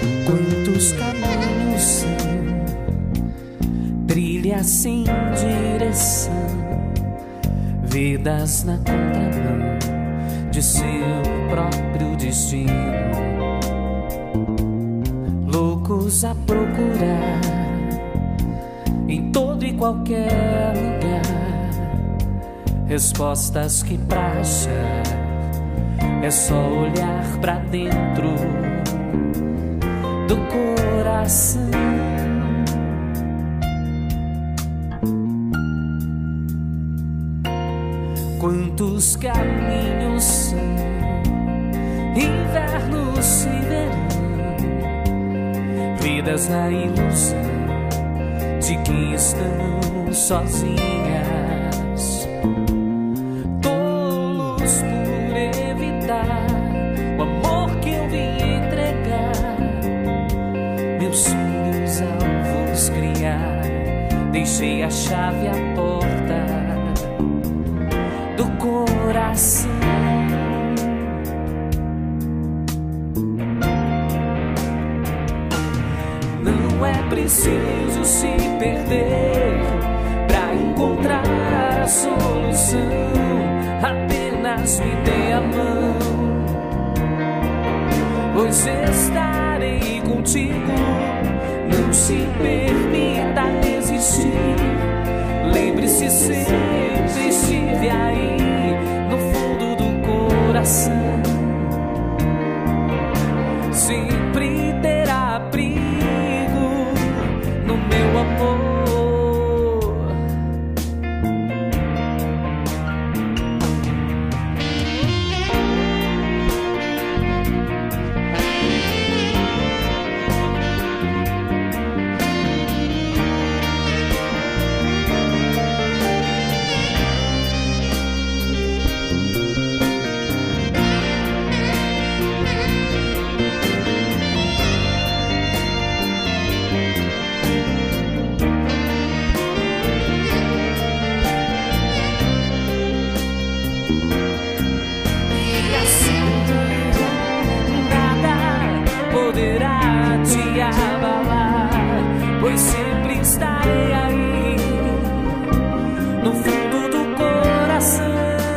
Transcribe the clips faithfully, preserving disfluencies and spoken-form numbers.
Quantos caminhos são, trilhas sem direção, vidas na contramão de seu próprio destino, loucos a procurar em todo e qualquer lugar respostas que pra achar é só olhar pra dentro do coração. Quantos caminhos são, invernos e verão, vidas na ilusão de que estão sozinhas, tolos por evitar o amor que eu vim entregar, meus sonhos alvos criar, deixei a chave à porta do coração. Não é preciso se perder pra encontrar a solução, apenas me dê a mão, pois estarei contigo. Não se permita desistir, lembre-se, sempre estive aí no fundo do coração. Sempre terá abrigo no meu amor. Poderá te abalar, pois sempre estarei aí no fundo do coração,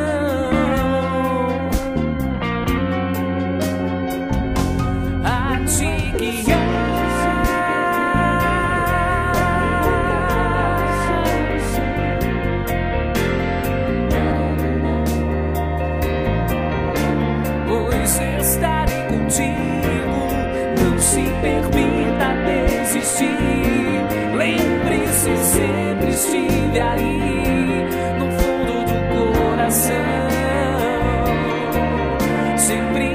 a te guiar. Pois estarei contigo, não se permita desistir, lembre-se, sempre estive aí no fundo do coração, sempre